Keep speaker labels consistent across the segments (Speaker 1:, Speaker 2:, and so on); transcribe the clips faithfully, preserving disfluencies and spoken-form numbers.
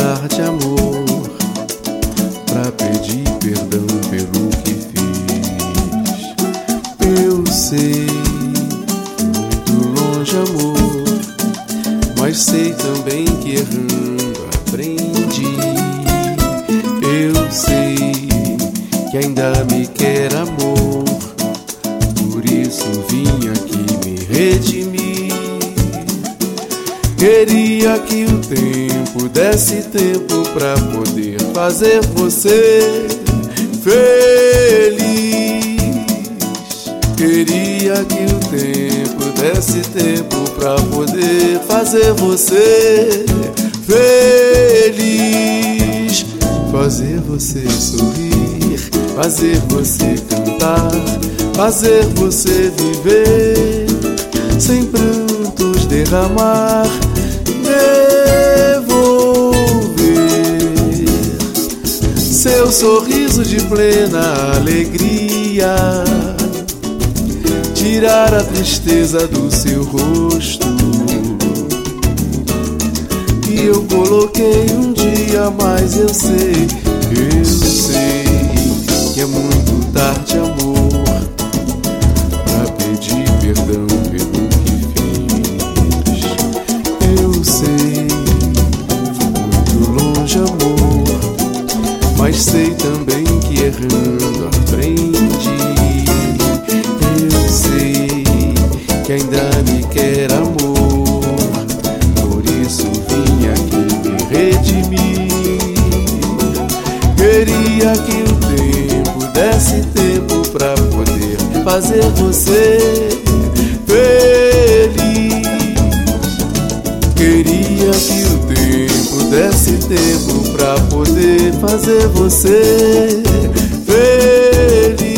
Speaker 1: tarde, amor, pra pedir perdão pelo que fiz. Eu sei, muito longe, amor, mas sei também que errando aprendi. Eu sei que ainda me quer, amor, por isso vim aqui me redimir. Queria que o tempo desse tempo pra poder fazer você feliz. Queria que o tempo desse tempo pra poder fazer você feliz. Fazer você sorrir, fazer você cantar, fazer você viver, sem prantos derramar, devolver seu sorriso de plena alegria, tirar a tristeza do seu rosto que eu coloquei um dia, mas eu sei, eu sei que é muito tarde, amor, pra pedir perdão pelo que fiz. Eu sei, fui muito longe, amor, mas sei também que errando aprendi. Eu sei que ainda me quer, amor, por isso vim aqui me redimir. Queria que o tempo desse tempo pra poder fazer você feliz. Queria que o tempo desse tempo pra poder fazer você feliz.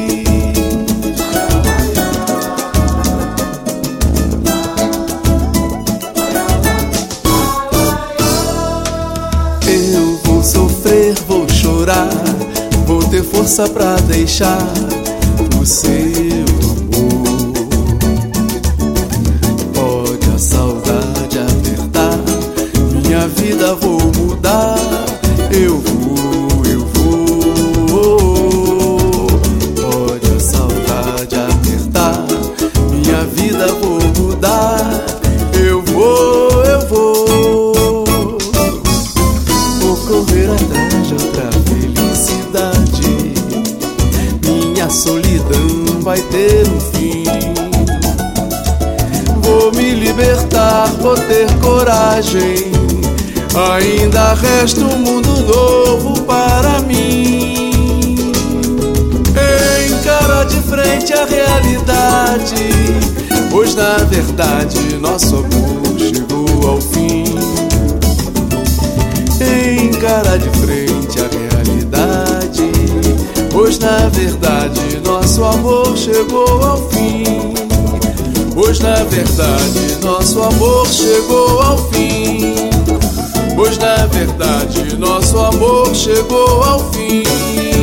Speaker 1: Eu vou sofrer, vou chorar, vou ter força pra deixar o seu amor. Pode a saudade apertar, minha vida vou mudar. Eu vou, eu vou. Pode a saudade apertar, minha vida vou mudar. Eu vou, eu vou. Vou correr atrás de outra felicidade. Minha solidão vai ter um fim. Vou me libertar, vou ter coragem. Ainda resta um mundo novo para mim. Encara de frente a realidade, pois na verdade nosso amor chegou ao fim. Encara de frente a realidade, pois na verdade nosso amor chegou ao fim. Pois na verdade nosso amor chegou ao fim. Pois na verdade nosso amor chegou ao fim.